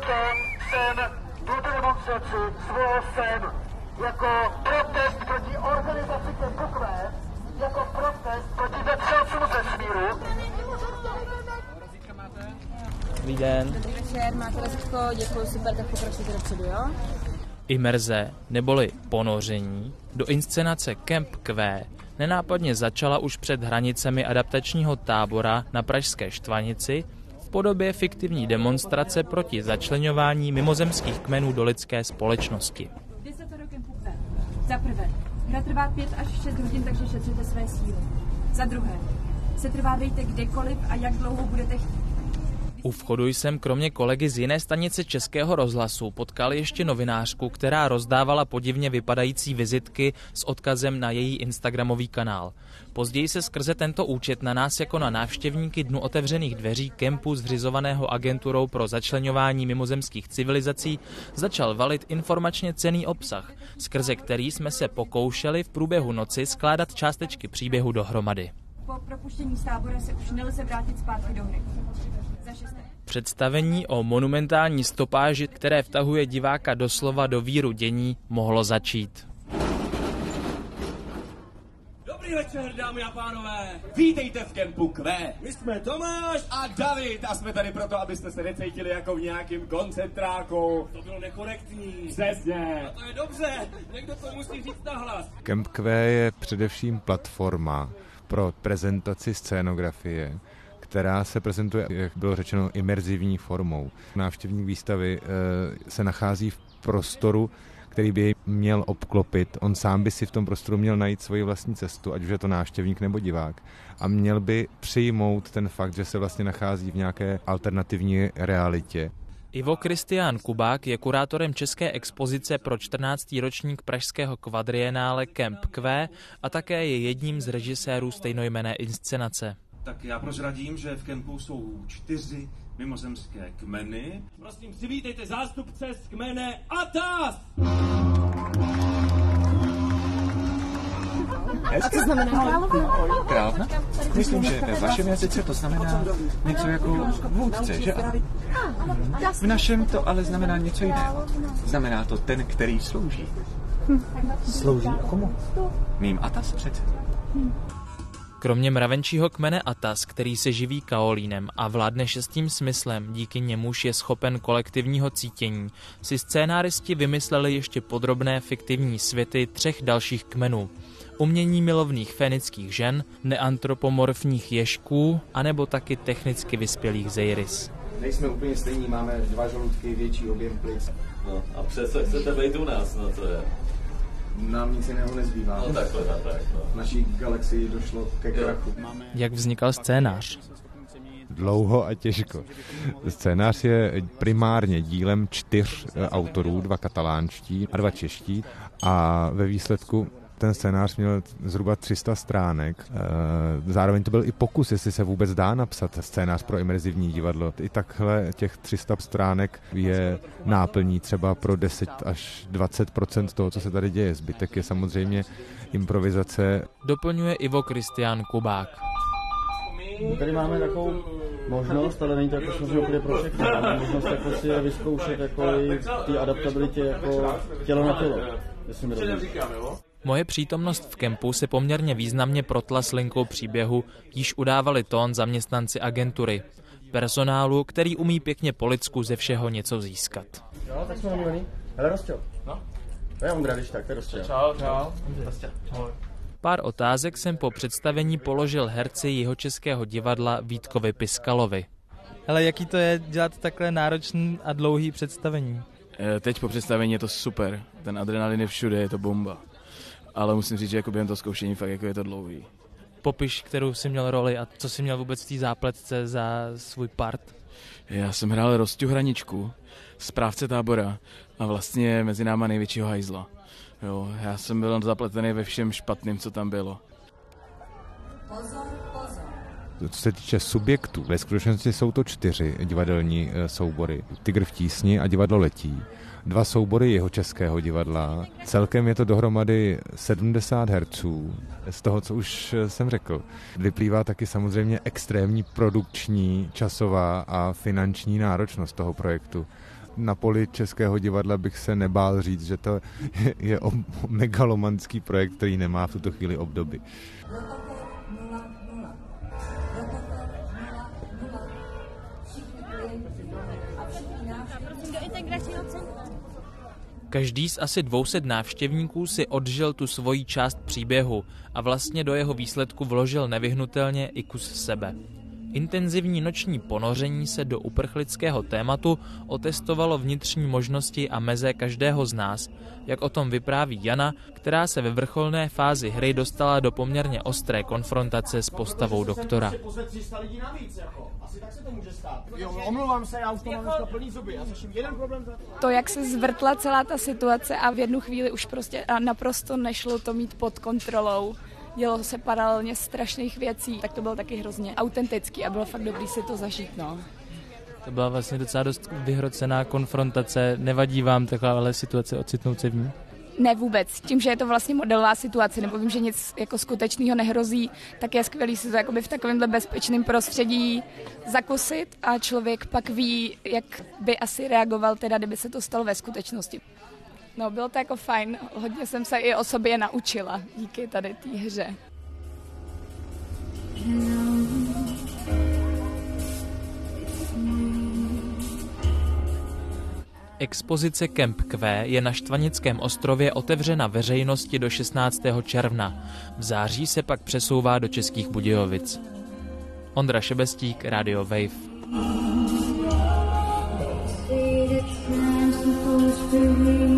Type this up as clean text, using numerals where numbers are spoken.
den jsem tuto demonstraci zvolil jsem jako protest proti organizaci Kempu Q, jako protest proti vetřelcům ze smíru. Dobrý den. Dobrý večer, máte razítko, děkuji, super, tak pokračujte dopředu, jo? Imerze, neboli ponoření, do inscenace Kemp Q nenápadně začala už před hranicemi adaptačního tábora na pražské Štvanici v podobě fiktivní demonstrace proti začleňování mimozemských kmenů do lidské společnosti. 10 do Kempu Q. Za prvé, hra trvá 5 až 6 hodin, takže šetřete své síly. Za druhé, setrvávejte kdekoliv a jak dlouho budete chtít. U vchodu jsem kromě kolegy z jiné stanice Českého rozhlasu potkal ještě novinářku, která rozdávala podivně vypadající vizitky s odkazem na její instagramový kanál. Později se skrze tento účet na nás jako na návštěvníky Dnu otevřených dveří kempu zřizovaného agenturou pro začleňování mimozemských civilizací začal valit informačně cenný obsah, skrze který jsme se pokoušeli v průběhu noci skládat částečky příběhu dohromady. Po propuštění z tábora se už nelze vrátit zpátky do hry. Představení o monumentální stopáži, které vtahuje diváka doslova do víru dění, mohlo začít. Dobrý večer, dámy a pánové. Vítejte v Kempu Q. My jsme Tomáš a David a jsme tady proto, abyste se necítili jako v nějakém koncentráku. To bylo nekorektní. Přesně. A to je dobře. Někdo to musí říct nahlas. Kemp Q je především platforma pro prezentaci scénografie, která se prezentuje, jak bylo řečeno, imerzivní formou. Návštěvník výstavy se nachází v prostoru, který by jej měl obklopit. On sám by si v tom prostoru měl najít svoji vlastní cestu, ať už je to návštěvník nebo divák. A měl by přijmout ten fakt, že se vlastně nachází v nějaké alternativní realitě. Ivo Kristián Kubák je kurátorem české expozice pro 14. ročník pražského kvadrienále Kemp Q a také je jedním z režisérů stejnojmenné inscenace. Tak já prozradím, že v kempu jsou 4 mimozemské kmeny. Prosím, přivítejte zástupce z kmene Atas! A co znamená královna? Myslím, že v vašem jazyce to znamená něco jako vůdce, že? V našem to ale znamená něco jiného. Znamená to ten, který slouží. Slouží komu? Mým Atas přece. Kromě mravenčího kmene Atas, který se živí kaolínem a vládne 6. smyslem, díky němuž je schopen kolektivního cítění, si scénáristi vymysleli ještě podrobné fiktivní světy 3 dalších kmenů. Umění milovných fénických žen, neantropomorfních ježků, anebo taky technicky vyspělých zejris. Nejsme úplně stejní, máme 2 žaludky, větší objem plic. No a přece chcete být u nás, no to je. Nám nic jiného nezbývá. No takhle, tak. No. V naší galaxii došlo ke krachu. Jak vznikal scénář? Dlouho a těžko. Scénář je primárně dílem 4 autorů, 2 katalánští a 2 čeští a ve výsledku ten scénář měl zhruba 300 stránek. Zároveň to byl i pokus, jestli se vůbec dá napsat scénář pro imerzivní divadlo. I takhle těch 300 stránek je náplní třeba pro 10 až 20% toho, co se tady děje. Zbytek je samozřejmě improvizace. Doplňuje Ivo Kristián Kubák. Tady máme takovou možnost, ale není to jako samozřejmě úplně pro všechny. Máme možnost jako si je vyzkoušet jako i ty adaptabilitě jako tělo na tělo. Moje přítomnost v kempu se poměrně významně protla s linkou příběhu, již udávali tón zaměstnanci agentury. Personálu, který umí pěkně po lidsku ze všeho něco získat. Jo, tak jsme domluvený. Hele, Rostě. No? To je Ondra, když tak, to je Rostě. Čau. Pár otázek jsem po představení položil herci Jihočeského divadla Vítkovi Piskalovi. Ale jaký to je dělat takhle náročný a dlouhý představení? Teď po představení je to super. Ten adrenalin je všude, je to bomba. Ale musím říct, že jako během toho zkoušení fakt jako je to dlouhý. Popiš, kterou jsi měl roli a co jsi měl vůbec v té zápletce za svůj part? Já jsem hrál Rosťu Hraničku, správce tábora a vlastně mezi náma největšího hajzla. Jo, já jsem byl zapletený ve všem špatným, co tam bylo. Co se týče subjektů, ve skutečnosti jsou to 4 divadelní soubory. Tygr v tísni a Divadlo letí. 2 soubory Jihočeského divadla. Celkem je to dohromady 70 herců. Z toho, co už jsem řekl, vyplývá taky samozřejmě extrémní produkční, časová a finanční náročnost toho projektu. na poli Českého divadla bych se nebál říct, že to je megalomanský projekt, který nemá v tuto chvíli obdoby. Každý z asi 200 návštěvníků si odžil tu svoji část příběhu a vlastně do jeho výsledku vložil nevyhnutelně i kus sebe. Intenzivní noční ponoření se do uprchlického tématu otestovalo vnitřní možnosti a meze každého z nás, jak o tom vypráví Jana, která se ve vrcholné fázi hry dostala do poměrně ostré konfrontace s postavou doktora. Omlouvám se, já už to mám plný zuby. Já řeším jeden problém. To, jak se zvrtla celá ta situace a v jednu chvíli už prostě naprosto nešlo to mít pod kontrolou. Dělo se paralelně strašných věcí, tak to bylo taky hrozně autentický a bylo fakt dobrý si to zažít, no. To byla vlastně docela dost vyhrocená konfrontace. Nevadí vám takováhle situace ocitnout se v ní? Ne vůbec. Tím, že je to vlastně modelová situace, nebo vím, že nic jako skutečného nehrozí, tak je skvělý si to jakoby v takovémhle bezpečném prostředí zakusit a člověk pak ví, jak by asi reagoval teda, kdyby se to stalo ve skutečnosti. No, bylo to jako fajn. Hodně jsem se i o sobě naučila díky tady té hře. Expozice Kemp Q je na Štvanickém ostrově otevřena veřejnosti do 16. června. V září se pak přesouvá do Českých Budějovic. Ondra Šebestík, Radio Wave.